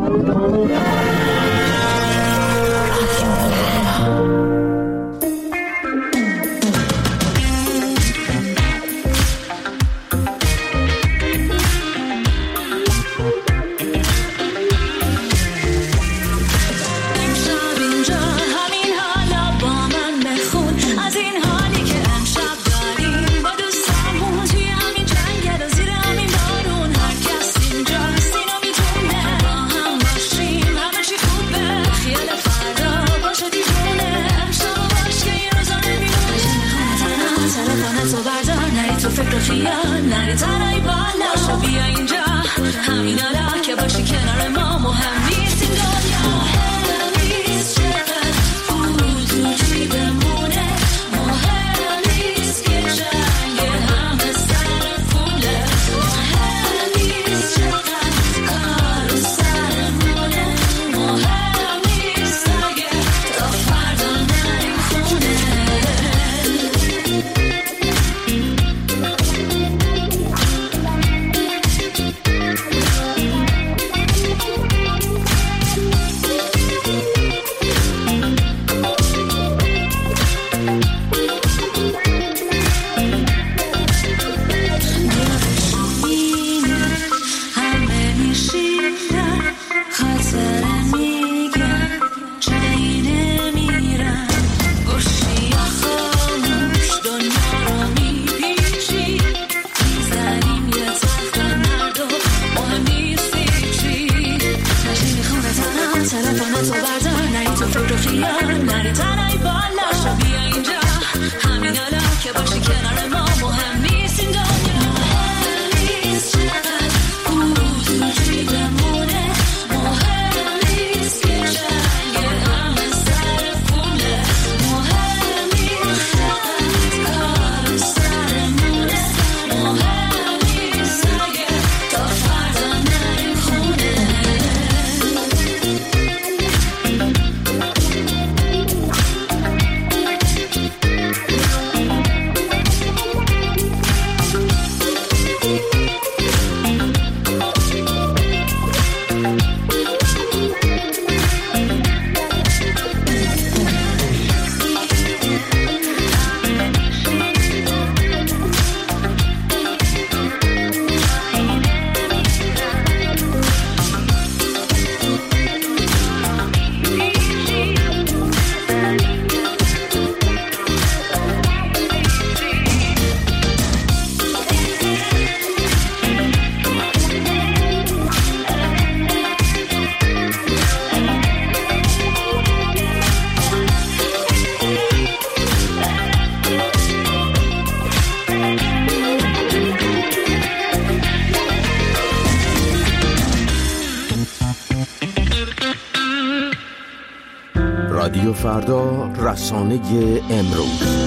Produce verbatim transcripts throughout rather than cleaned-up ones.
رادیو فردا، رسانه امروز.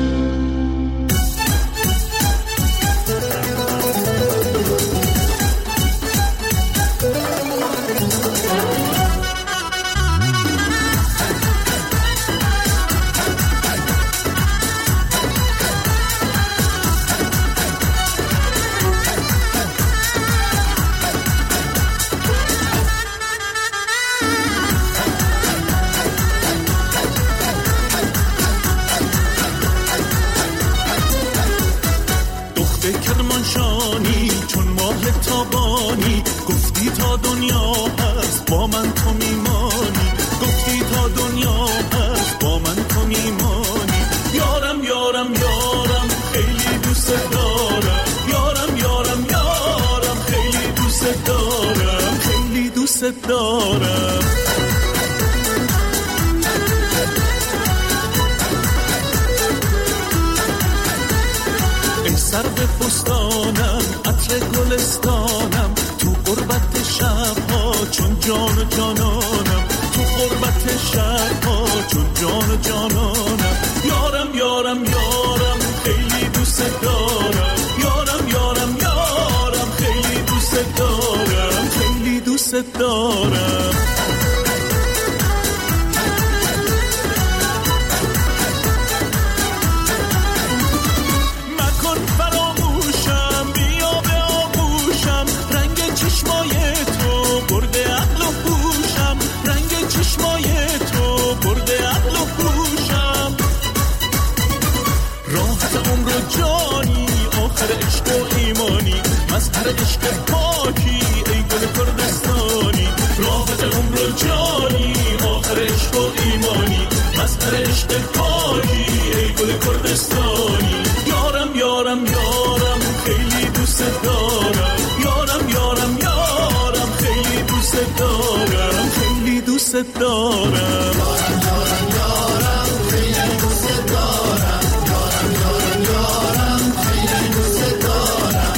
دارم ای سر به فستانم، عطر گلستانم، تو غربت شبها چون جان و جانانم، تو غربت شبها چون جان و جانانم. یارم یارم یارم خیلی دوست دارم، یارم یارم یارم خیلی دوست دارم، خیلی دوست دارم. مکن فراموشم، بیا به آغوشم، رنگ چشمای تو برده عقل و اثر عشق پاکی ای گل کردستانی. یارم یارم یارم خیلی دوست دارم، یارم یارم یارم خیلی دوست دارم، خیلی دوست دارم، یارم یارم یارم خیلی دوست دارم، یارم یارم یارم خیلی دوست دارم.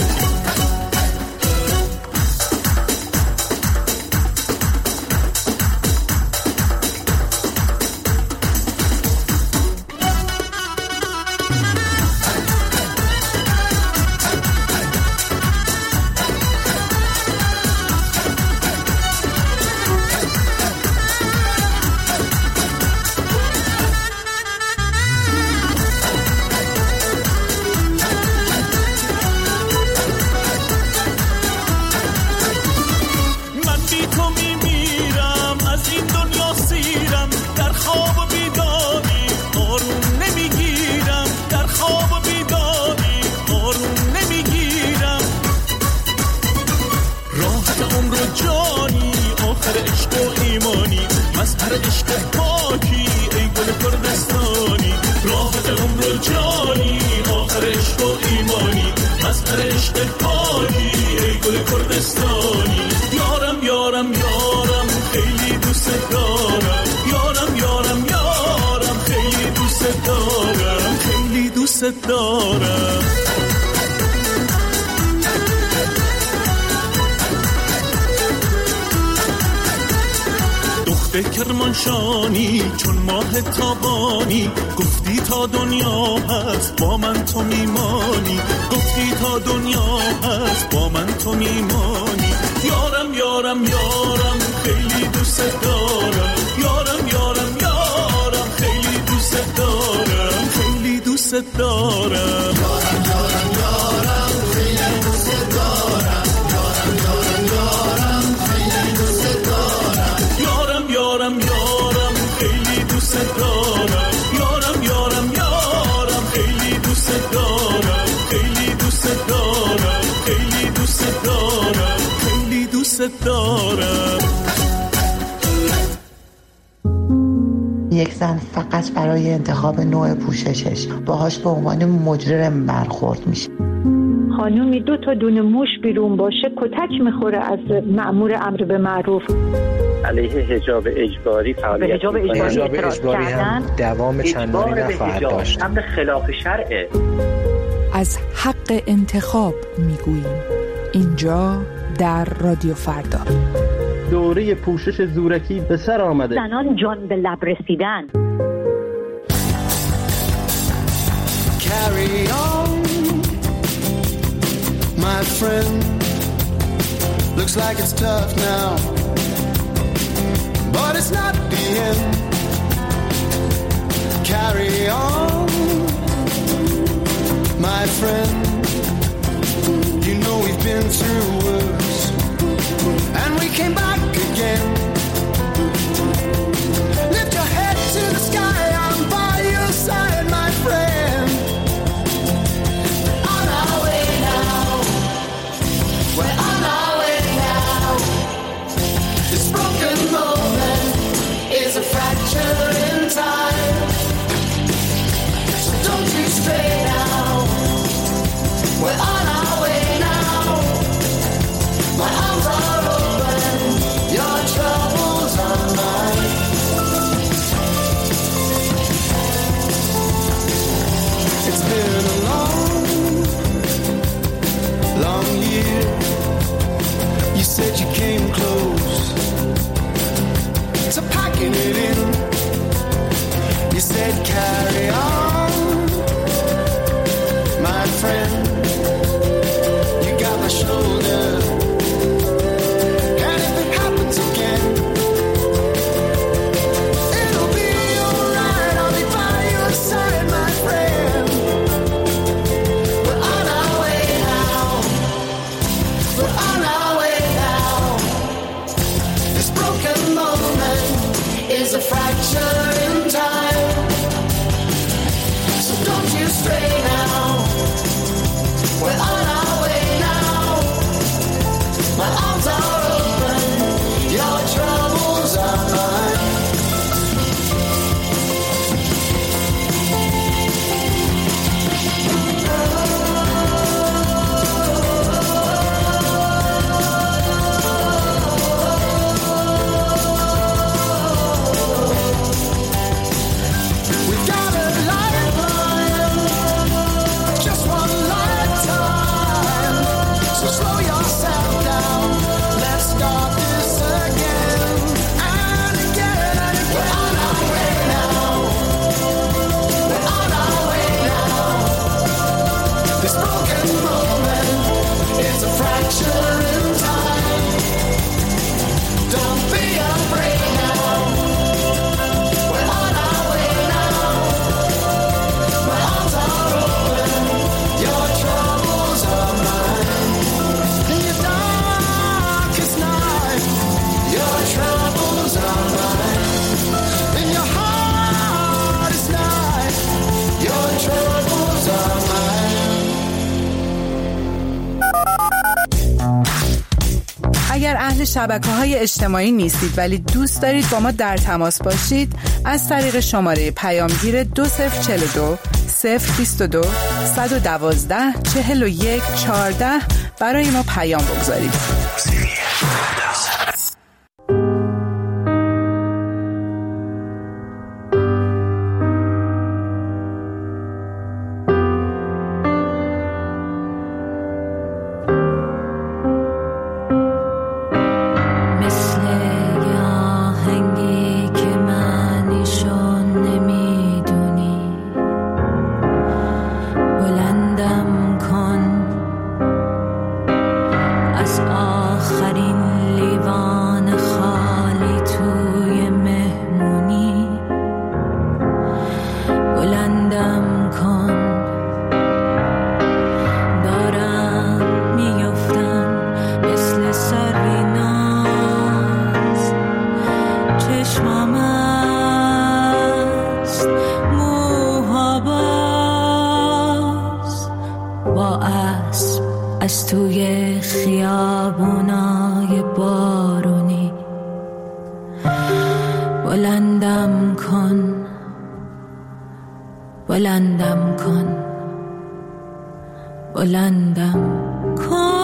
دختر کرمانشانی چون ماه تابانی، گفتی تا دنیا هست با من تو میمانی، گفتی تا دنیا هست با من تو میمانی. یارم یارم یارم خیلی دوست دارم، یارم یارم یارم خیلی دوست دارم، خیلی دوست دارم، یارم یارم یارم خیلی دوست دارم، یارم یارم یارم خیلی دوست دارم، یارم یارم یارم خیلی دوست دارم، یارم یارم یارم خیلی دوست دارم، خیلی دوست دارم، خیلی دوست دارم، خیلی دوست دارم. یک زن فقط برای انتخاب نوع پوششش باهاش به عنوان مجرم برخورد میشه. خانومی دو تا دونه موش بیرون باشه کتک میخوره از مأمور امر به معروف. علیه حجاب اجباری فعالیت حجاب اجباری, حجاب اجباری هم دوام چندانی نخواهد داشت. امر خلاف شرعه. از حق انتخاب میگوییم اینجا در رادیو فردا. دوره پوشش زورکی به سر آمده. زنان جان به لب رسیدن. Carry on, my friend. Looks like it's tough now, but it's not the end. Carry on, my friend. You know we've been through worse, and we came back again. Lift your head to the sky, I'm by your side, my friend. On our way now, we're on our way now. This broken moment is a fracture in time. So don't you stray now, we're on our way now. My arms are open, your troubles are mine. It's been a long, long year. You said you came close to packing it in. You said carry on, my friend. You got my shoulder. اهل شبکه‌های اجتماعی نیستید ولی دوست دارید با ما در تماس باشید، از طریق شماره پیامگیر دو صفر چهل و دو صفر بیست و دو صد و دوازده چهل و یک چهارده برای ما پیام بگذارید. از توی خیابونای بارونی بلندم کن، بلندم کن، بلندم کن.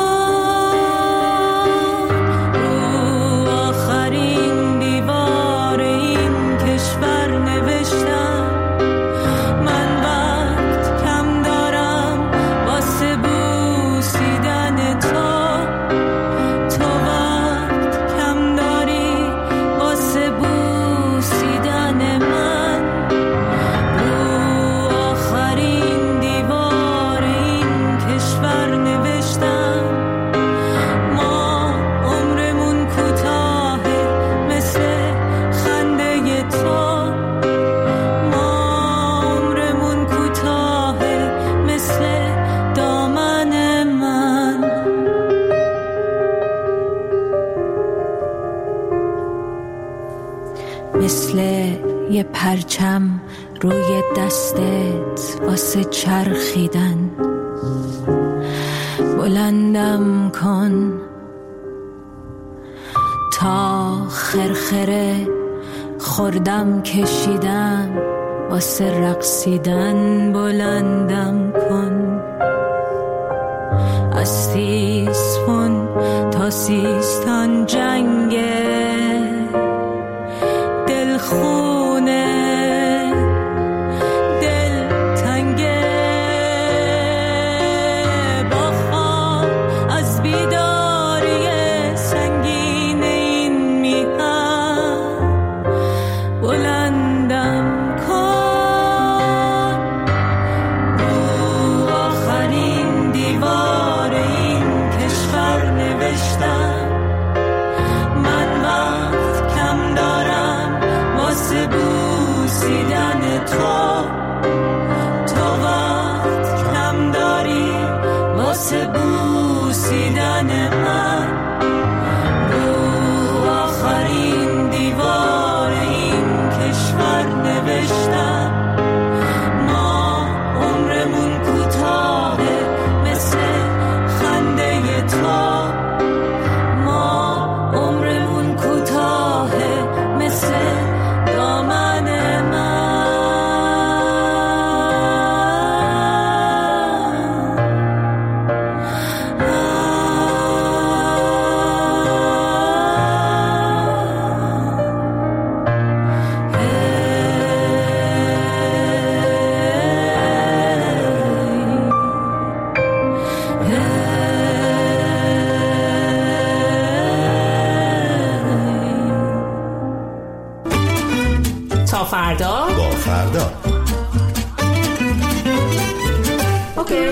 رو آخرین دیوار این کشور نوشتم من وقت کم دارم واسه بوسیدن تو، تو وقت کم داری واسه بوسیدن من. رو آخرین دیوار این کشور نوشتم ما عمرمون کوتاهه مثل خنده تو، ما عمرمون کوتاهه مثل دامن من. مثل یه پرچم روی دستت واسه چرخیدن بلندم کن تا خرخره خوردم کشیدم واسه رقصیدن بلندم کن. از تیسفون تا سیستان جنگه دل خونه دل تنگه با خواب از بیداری سنگین این میهن بلندم کن. رو آخرین دیوار این کشور نوشتم من وقت کم دارم واسه بوسیدن تو، تو وقت کم داری واسه بوسیدن من. رو آخرین دیوار این کشور نوشتم ما عمرمون کوتاهه مثل خنده تو، ما عمرمون کوتاهه مثل دامن من. تا فردا با فردا. اوکی.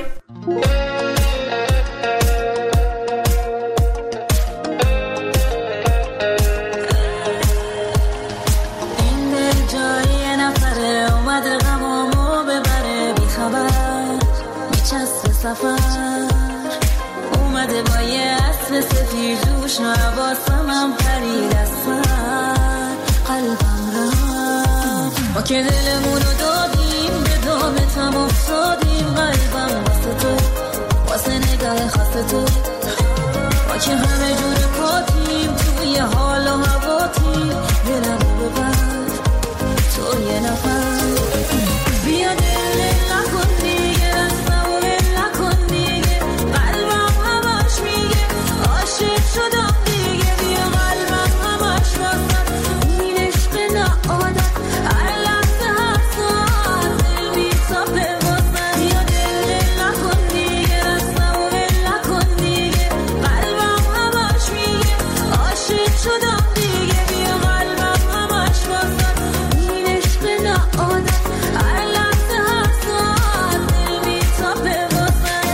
سفر اومده با یه اسب سفید روش حواسم پرید از سر قلبم رفت ما که دلمونو دادیم به دامتم افتادیم قلبم واسه تو واسه نگاه خاص تو ما که همه جور پاتیم توی حال و هواتیم یه لبو ببر تو یه نفر بیا دل نکن دیگه رستم و ول نکن دیگه قلبم همش میگه عاشق شدم دیگه بیا قلبم همش واسد این عشق نه عادت هر لحظه هر ساعت دل میتابه واسد بیا دل نکن دیگه رستم و ول نکن دیگه قلبم همش میگه عاشق شدم دیگه بیا قلبم همش واسد این عشق نه عادت هر لحظه هر ساعت دل میتابه واسد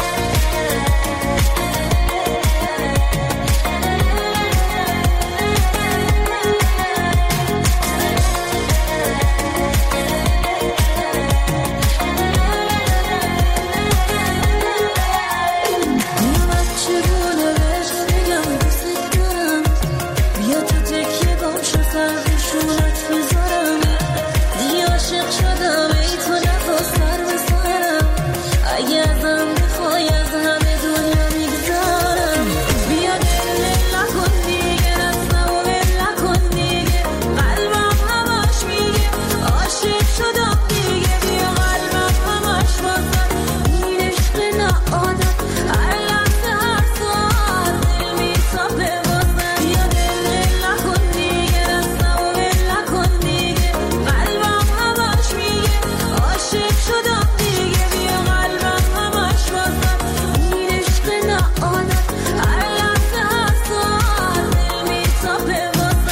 من چگونه بهش بگم دوست دارم بیا تو تکیه گم شو سرشونت بذارم دیگه عاشق شدم ای تو نفس سر بسارم اگه ازم بخوای از همه دنیا میگذارم بیا دل نکن دیگه رستم و ول نکن دیگه قلبم همش میگه عاشق شدم دیگه بیا قلبم همش واسد این عشق نه عادت هر لحظه هر ساعت دل میتابه واسد بیا دل نکن دیگه رستم و ول نکن دیگه قلبم همش میگه عاشق شدم دیگه بیا قلبم همش واسد این عشق نه عادت هر لحظه هر ساعت دل میتابه واسد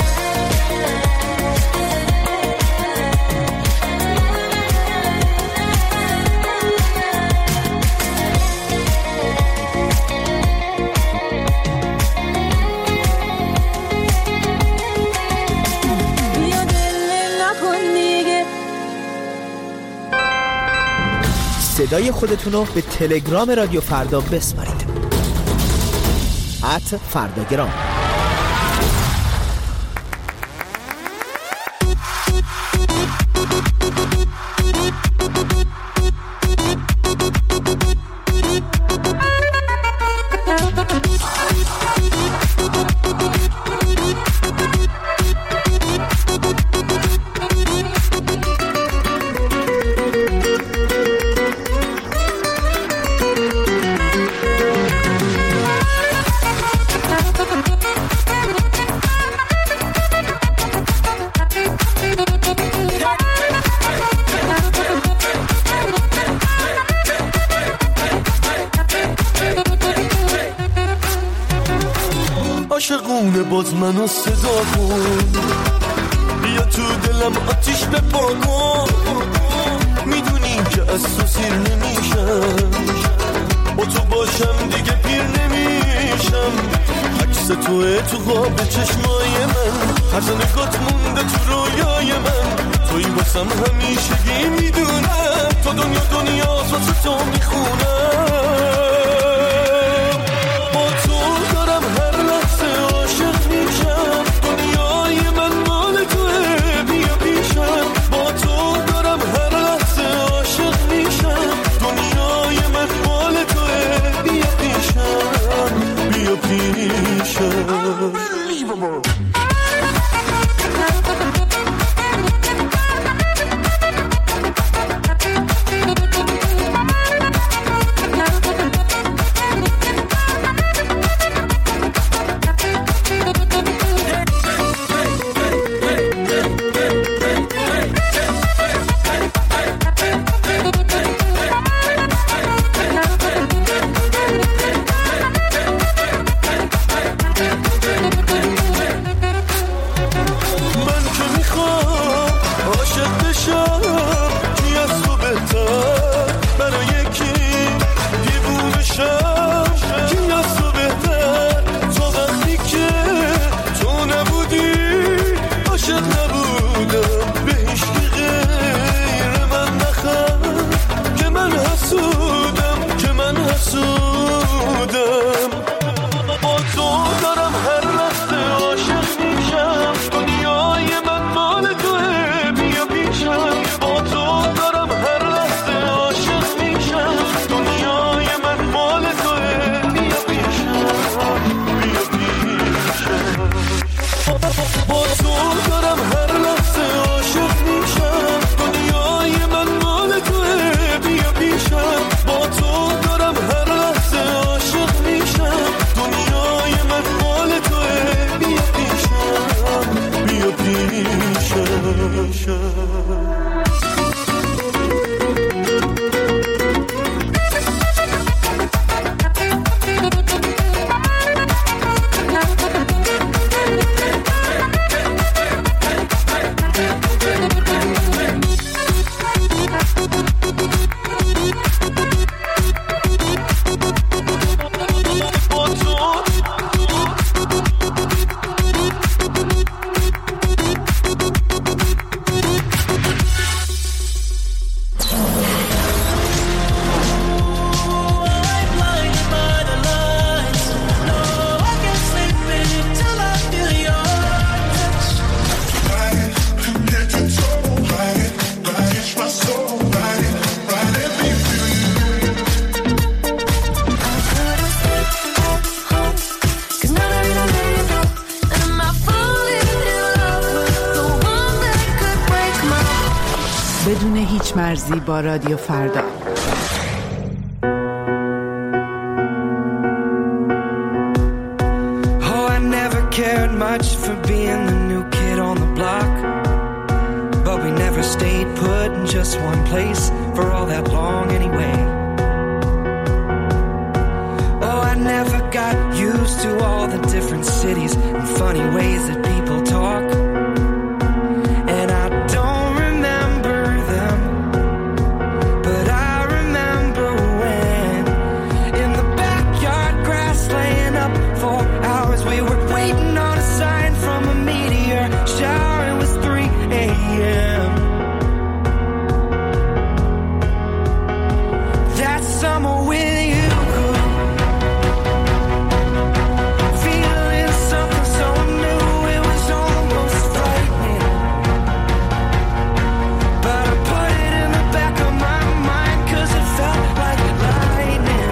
بیا دل نکن دیگه صدای خودتون رو به تلگرام رادیو فردا بسپارید. ات فرداگرام. عاشقونه باز منو صدا کن بیا تو دلم آتیش بپا کن میدونی که از تو سیر نمیشم با تو باشم دیگه پیر نمیشم عکس توه تو خواب چشمای من هر نگات مونده تو رویای من توی واسم همیشگی میدونم تو دنیا دنیا واسه تو میخونم با تو دارم هر لحظه عاشق میشم دنیای من مال توه بیا پیشم با تو دارم هر لحظه عاشق میشم دنیای من مال توه بیا پیشم بیا پیشم من پیچ مرزی با رادیو فردا. Oh, I never cared much for being the new kid on the block, but we never stayed put in just one place for all that long anyway. Oh, I never got used to all the different cities and funny ways that people talk, and I don't remember them, but I remember when in the backyard grass laying up for hours we were waiting on a sign from a meteor shower. It was three a.m. That summer with you, feeling something so new, it was almost frightening, but I put it in the back of my mind 'cause it felt like lightning,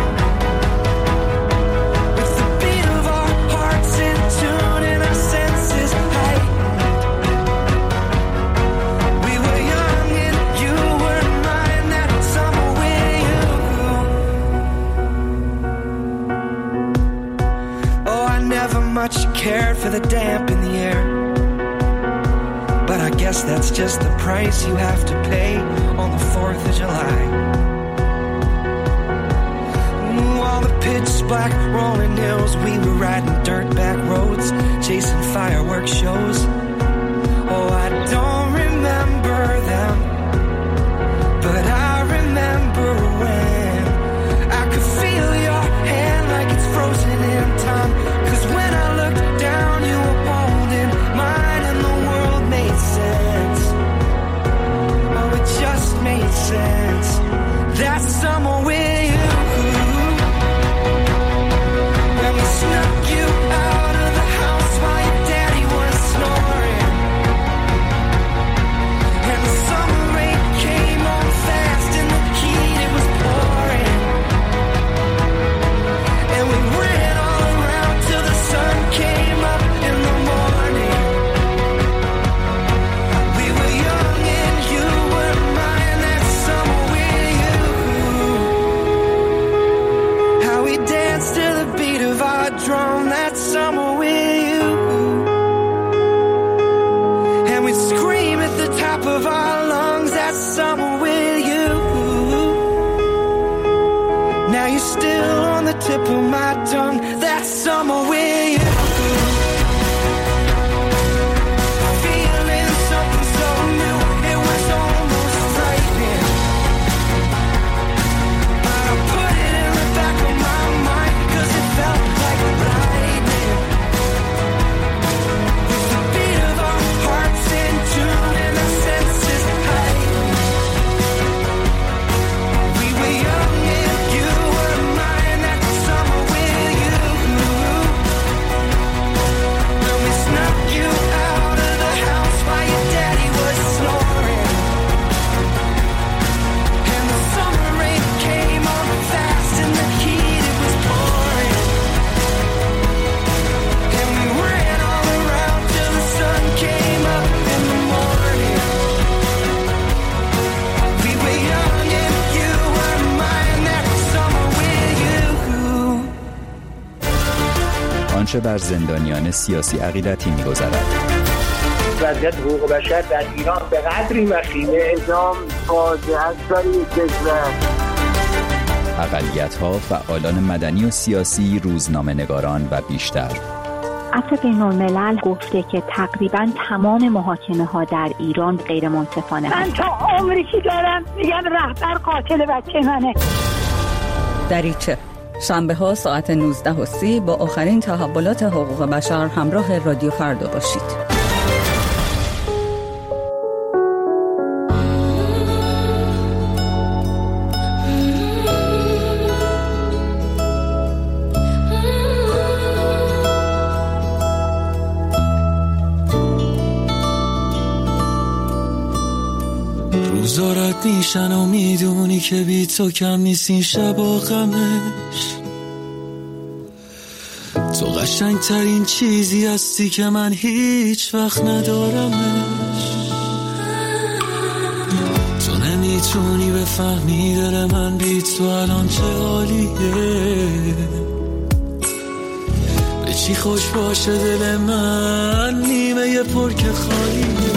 with the beat of our hearts in tune and our senses heightened. We were young and you were mine that summer with you. Oh, I never much cared for the damp in the air, but I guess that's just the price you have to pay on the fourth of July. Ooh, all the pitch black rolling hills, we were riding dirt back roads, chasing fireworks shows. Oh, I don't remember them, but I remember when I could feel your hand like it's frozen in time. 'Cause when I looked down, you were holding mine and the world made sense. Oh, it just made sense. That summer with you, when we snuck you out of the house while your daddy was snoring, and the summer rain came on fast in the heat, it was pouring, and we ran all around till the sun came up in the morning. We were young and you were mine that summer with you. How we danced to the beat of our drum that summer with you, and we'd scream at the top of our lungs that summer with you. Now you're still on the tip of my tongue that summer with you. Feeling something so new, it was almost frightening, but I put it in the back of my mind 'cause it felt like lightning, with the beat of our hearts in tune and our senses heightened. We were young and you were mine that summer with you, when we snuck you out of the house while your daddy was snoring, and the summer rain came on fast in the heat, it was pouring, and we ran all around till the sun came up in the morning. We were young and you were mine that summer with you. آنچه بر زندانیان سیاسی عقیدتی می‌گذرد. وضعیت حقوق بشر در ایران به قدری وخیمه، اعدام فاجعه است برای کشور. اقلیت‌ها، فعالان مدنی و سیاسی، روزنامه‌نگاران و بیشتر. عفو بین‌الملل گفته که تقریباً تمام محاکمه‌ها در ایران غیر منصفانه من تا عمری که دارم میگم رهبر قاتل بچه منه. دریچه شنبه ها ساعت نوزده و سی با آخرین تحولات حقوق بشر همراه رادیو فردا باشید. روزارت میشن و میدونی که بی تو کم نیستی شبا غمش. تو قشنگ ترین چیزی هستی که من هیچ وقت ندارمش. تو نمی میتونی بفهمی دل من بی تو الان چه حالیه، به چی خوش باشه دل من نیمه یه پر که خالیه.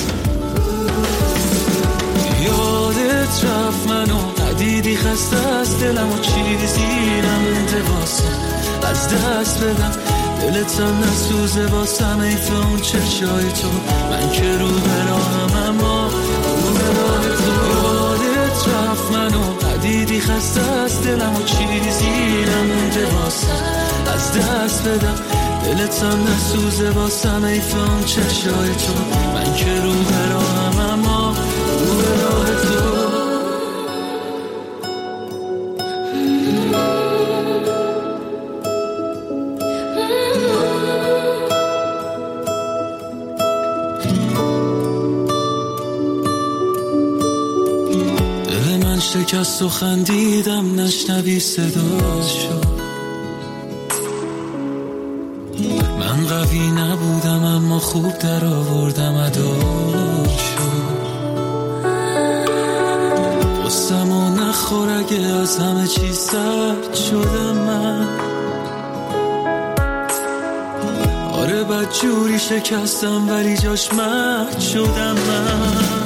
یادت رفت منو ندیدی خسته از دلم و چیزی نمونده واسه از دست بدم، دلت هم نسوزه واسم ایف اون چشای تو، من که رو براهم اما رو براه تو. یادت رفت منو ندیدی خسته از دلم و چیزی نمونده واسه از دست بدم، دلت هم نسوزه واسم ایف اون چشای تو، من که رو براهم اما رو براه تو. شکست و خندیدم نشنوی صداشو، من قوی نبودم اما خوب در آوردم اداشو. قصم و نخور اگه از همه چیز سرد شدم من، آره بد جوری شکستم ولی جاش مرد شدم من.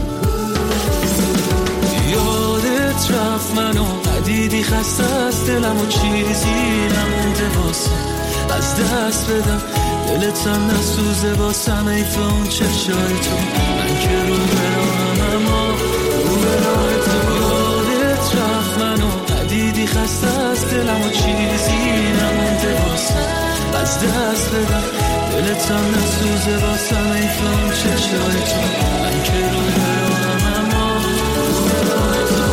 رفت منو ندیدی خسته از دلم و چیزی نمونده واسه از دست بدم، دلت هم نسوزه واسم ایف اون چشای تو، من که رو براهم اما رو براه تو. یادت رفت منو ندیدی خسته از دلم و چیزی نمونده واسه از دست بدم، دلت هم نسوزه واسم ایف اون چشای تو، من که رو براهم اما رو براه تو.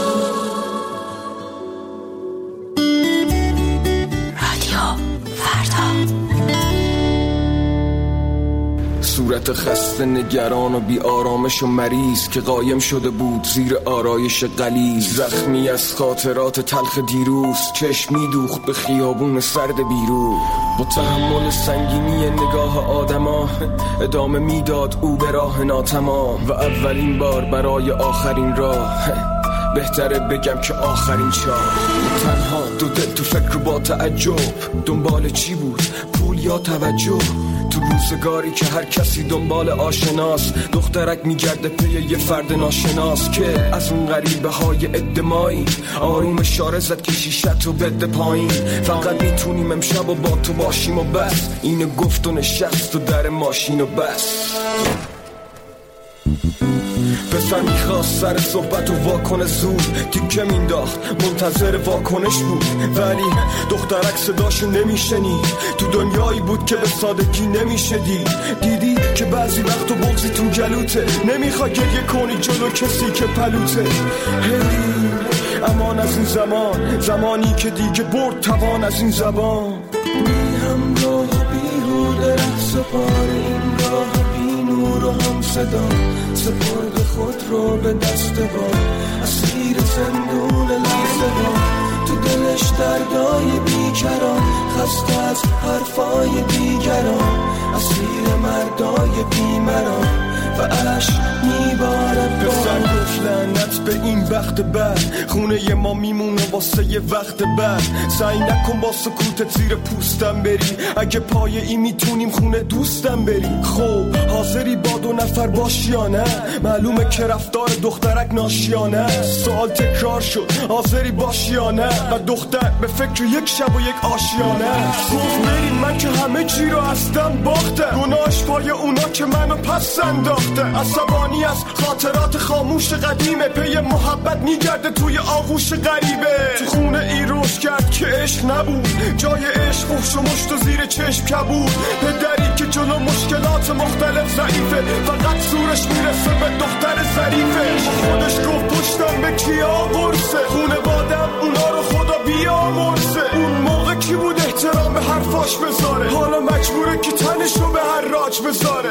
صورت خسته نگران و بی آرامش و مریض که قایم شده بود زیر آرایش غلیظ، زخمی از خاطرات تلخ دیروز، چشم میدوخت به خیابون سرد بیرو. با تحمل سنگینی نگاه آدما ادامه میداد او به راه ناتمام، و اولین بار برای آخرین راه بهتره بگم که آخرین چاه. تنها دو دل تو فکر با تعجب، دنبال چی بود؟ پول یا توجه؟ تو روزگاری که هر کسی دنبال آشناس، دخترک میگرده پی یه فرد ناشناس که از اون غریبه های ادمایی آروم اشاره زد که شیشت رو بده پایین. فقط میتونیم امشب و با تو باشیم و بس، اینو گفت و نشست و در ماشین و بس. پسر میخواست سر صحبت و واکنه زود تیکه مینداخت، منتظر واکنش بود، ولی دخترک صداشو نمیشنید. تو دنیایی بود که به سادگی نمیشه دید. دیدی که بعضی وقت و بغضی تو گلوته، نمیخوای گریه کنی جلو کسی که پلوته. هی امان از این زمان، زمانی که دیگه برد توان از این زبان. بی همراه و بیهوده ره سپار این راه، بی نور و هم صدا سپرد خود رو به دست با، اسیر زندون لحظه با. تو دلش دردای بیکران، خسته از حرفای دیگران، اسیر مردای بیمران و عشق میباره. پسر گفت لعنت به این وقت بعد، خونه ما میمونه واسه یه وقت بعد. سعی نکن با سکوتت زیر پوستم بری، اگه پای ای میتونیم خونه دوستم بری. خب حاضری با دو نفر باشی یا نه؟ معلومه که رفتار دخترک ناشیانه. سوال تکرار شد حاضری باشی یا نه؟ و دختر به فکر یک شب و یک آشیانه. گفت بریم من که همه چی رو هستم باختم، گناهش پای اونا که منو پس انداخت. عصبانی از خاطرات خاموش قدیمه، پی محبت میگرده توی آغوش غریبه. تو خونه ای روش کرد که عشق نبود، جای عشق فحش و مشت و زیر چشم کبود. پدری که جلو مشکلات مختلف ضعیفه، فقط زورش میرسه به دختر ظریفه. خودش گفت پشتم به کیا قرصه، خونوادم اونا رو خدا بیامرزه. اون موقع کی بود احترام به حرفاش بذاره، حالا مجبوره که تنش رو به هر راج بذاره.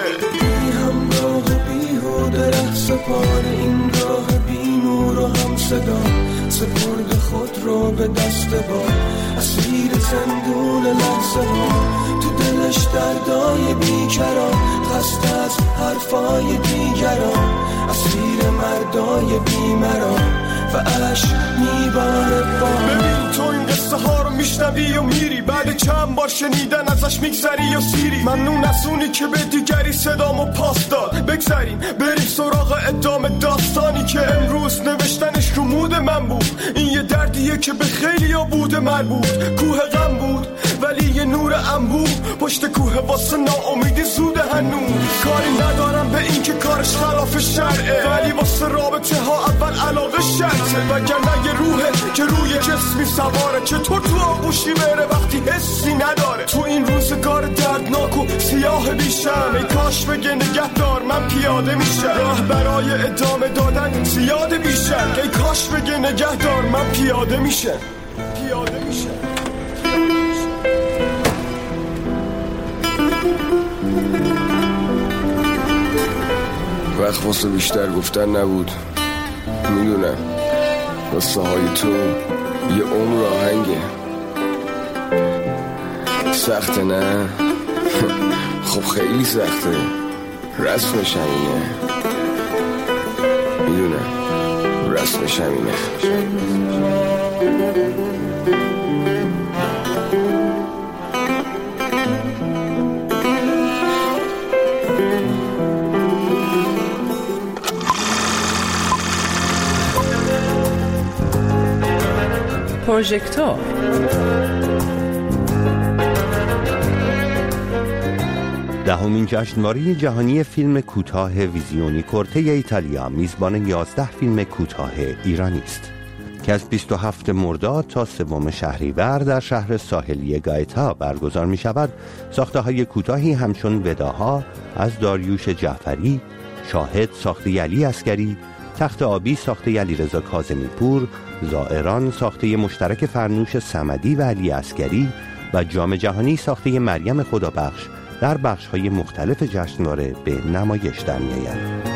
ره سپار این راه، بی نور و هم صدا سپرد خود رو به دست با، اسیر زندون لحظه ها. تو دلش دردای بیکران، خسته از حرفای دیگران، اسیر مرد صدای بیمران و عشق میباره بام. ببین تو این قصه ها رو میشنوی و میری، بعد چند بار شنیدن ازش میگذری یا سیری. ممنون از اونی که به دیگری صدامو پاس داد. بگذاریم بریم سراغ ادامه داستانی که امروز نوشتنش رو مود من بود. این یه دردیه که به خیلی ها بوده مربوط. کوه غم بود ولی یه نور انبوه پشت کوه واسه ناامیدی زوده هنوز. کاری ندارم به این که کارش خلاف شرعه، ولی واسه رابطه ها اول علاقه شرطه. وگرنه یه روحه که روی جسمی سواره، چطور تو آغوشی بره وقتی حسی نداره. تو این روزگار دردناک و سیاه بیشم، ای کاش بگه نگهدار من پیاده میشم. راه برای ادامه دادن زیاده بیشم، ای کاش بگه نگهدار من پیاده میشم. پیاده میشم. وقت واسه بیشتر گفتن نبود، میدونم واسه های تو یه عمر آهنگه. سخته نه؟ خب خیلی سخته، رسمش همینه. میدونم رسمش همینه. پروژکتور دهمین جشنواره جهانی فیلم کوتاه ویزیونی کورته ایتالیا میزبان یازده فیلم کوتاه ایرانی است که از بیست و هفتم مرداد تا سوم شهریور در شهر ساحلی گایتا برگزار می شود. ساخته های کوتاهی همچون وداها از داریوش جعفری، شاهد ساخته علی عسگری، تخت آبی ساخته علیرضا کاظمی پور، زائران ساخته مشترک فرنوش صمدی و علی عسگری و جام جهانی ساخته مریم خدابخش در بخش‌های مختلف جشنواره به نمایش در می‌آید.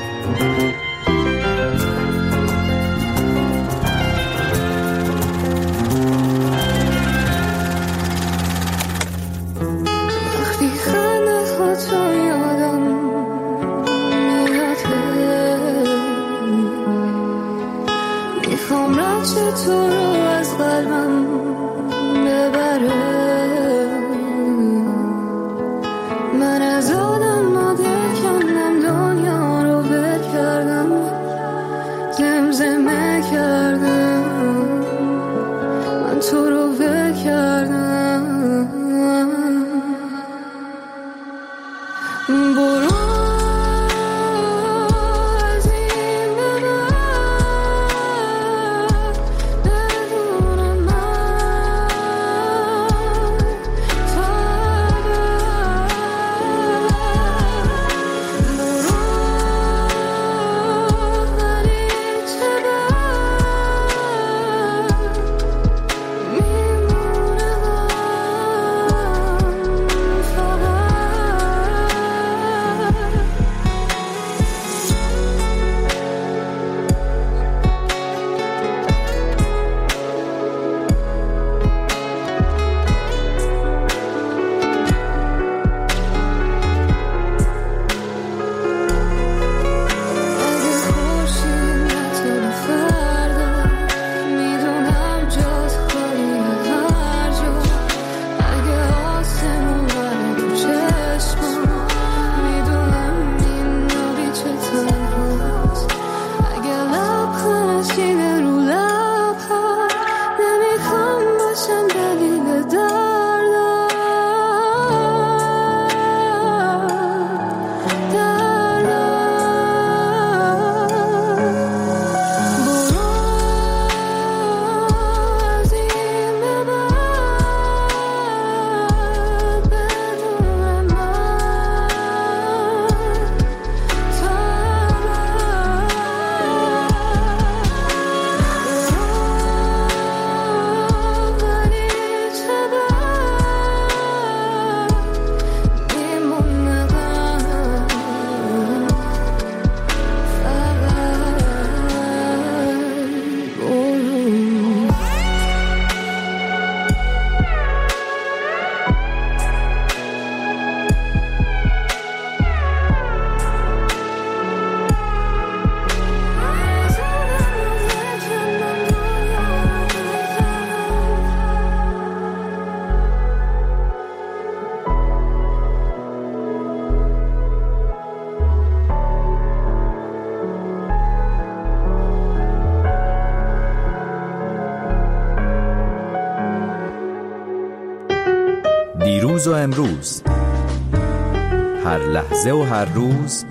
دیروز و امروز، هر لحظه و هر روز،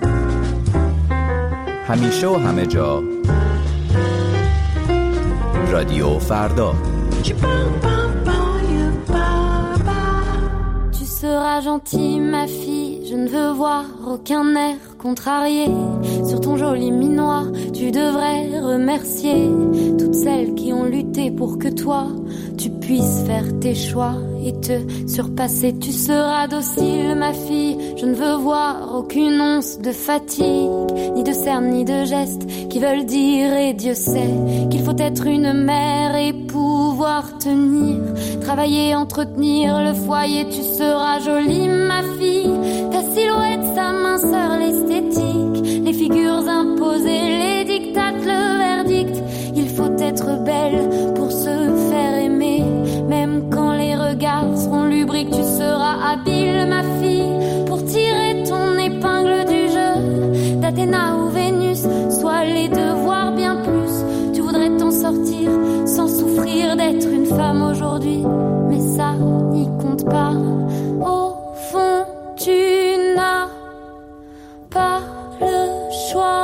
همیشه و همه جا. رادیو فردا. Tu seras gentille ma fille, je ne veux voir aucun air contrarié. Sur ton joli minois, tu devrais remercier toutes celles qui ont lutté pour que toi, tu puisses faire tes choix et te surpasser. Tu seras docile ma fille, je ne veux voir aucune once de fatigue, ni de cernes ni de gestes qui veulent dire, et Dieu sait qu'il faut être une mère et pouvoir tenir, travailler, entretenir le foyer. Tu seras jolie ma fille, ta silhouette, sa minceur, l'esthétique, les figures imposées, les dictates, le verdict. Il faut être belle pour se faire aimer, même quand les regards seront lubriques. Tu seras habile ma fille pour tirer ton épingle du jeu, d'Athéna ou Vénus, soit les deux, voire bien plus. Tu voudrais t'en sortir sans souffrir d'être une femme aujourd'hui, mais ça n'y compte pas. Au fond, tu n'as pas le choix.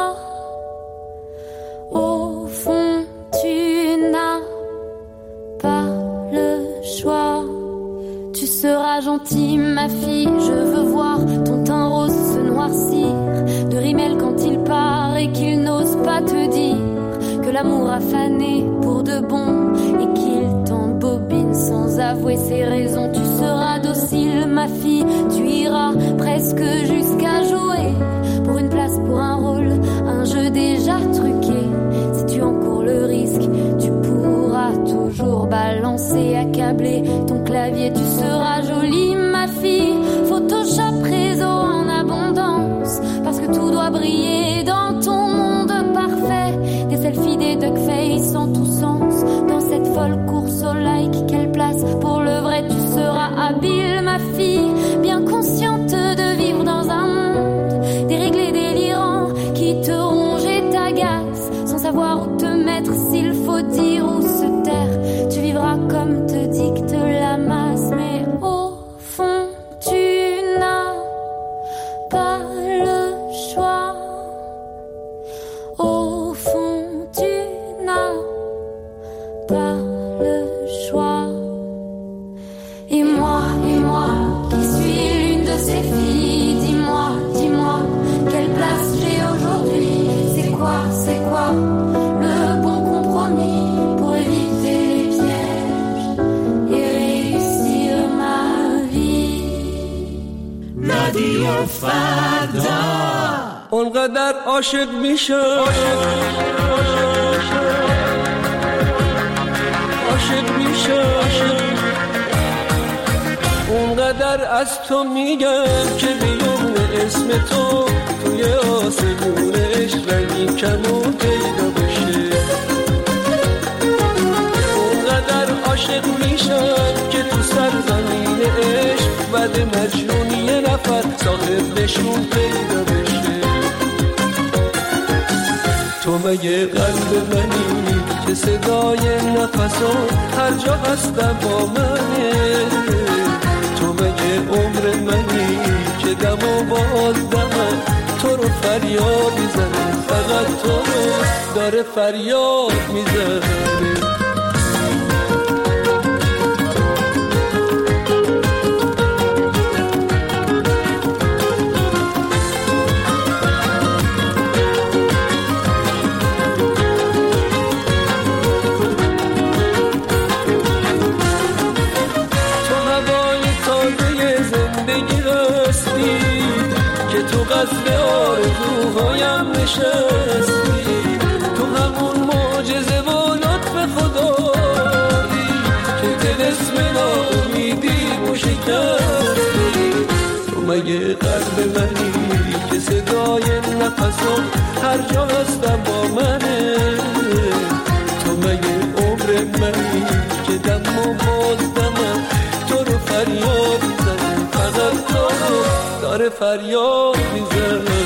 Au fond, tu n'as pas le choix. Tu seras gentille ma fille, je veux voir ton teint rose se noircir de rimel quand il part et qu'il n'ose pas te dire que l'amour a fané pour de bon et qu'il t'embobine sans avouer ses raisons. Tu seras docile ma fille, tu iras presque jusqu'à jouer pour une place, pour un rôle, un jeu déjà truqué. Si tu encours le risque, tu pourras toujours balancer, accabler ton clavier. Tu seras jolie ma fille, Photoshop réseau en abondance, parce que tout doit briller dans ton monde parfait. Des selfies, des duckface en tous sens, dans cette folle course au like. Quelle place pour le vrai? Tu seras habile ma fille, bien consciente de vivre dans un monde déréglé, délirant, qui te ronge et t'agace, sans savoir où te mettre, s'il faut dire ou se taire. Tu vivras comme te dicte la masse, mais au fond tu n'as pas le choix. Au fond tu n'as pas le choix. Et moi, et moi, qui suis l'une de ces filles, dis-moi, dis-moi, quelle place j'ai aujourd'hui? C'est quoi, c'est quoi le bon compromis pour éviter les pièges et réussir ma vie? رادیو فردا. اونقدر عاشق میشه عاشق میشه اونقدر از تو میگم که بیرون اسم تو توی آسمونش رنگی کمون پیدا بشه. اونقدر عاشق میشم که تو سرزمین عشق بعد مجنون یه نفر صاحب نشون پیدا بشه. تو مگه قلب منی که صدای نفسات هر جا هستم با منه؟ تو مگه عمر منی که دم و باز دمم تو رو فریاد میزنه، فقط تو رو داره فریاد میزنه. قصد آرزوهایم نشستی، تو همون معجزه و لطف خدایی که دل اسم ناامیدی و شکستی. تو مگه قلب منی که صدای نفسم هر جا هستم با منه؟ تو مگه عمر منی که دم و باز دمم تو رو فریاد میزنه، فقط تو رو داره فریاد میزنه.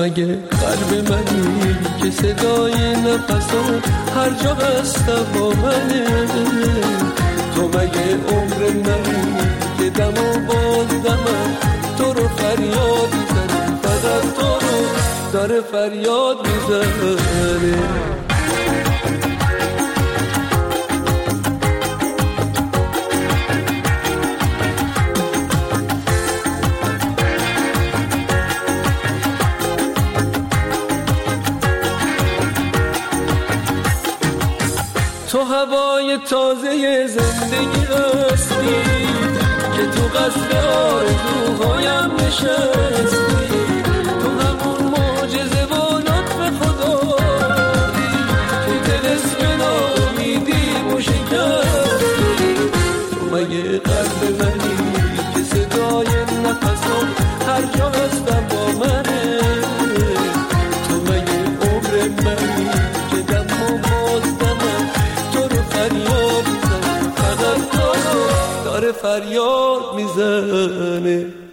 مگه قلب منی که صدای نفسم هر جا هستم با منه؟ تو مگه عمر منی که دم و باز دمم تو رو فریاد میزنی، فقط تو رو داره فریاد میزنه. تو هوای تازه زندگی هستی که تو قصد آرزوهایم نشستی، تو همون معجزه و لطف خدایی که دل اسم ناامیدی و شکستی. تو مگه قلب منی که صدای نفسم هر جا هستم با منه؟ تو مگه عمر منی که دم و باز دمم فریاد میزنه، فقط تو داره فریاد میزنه.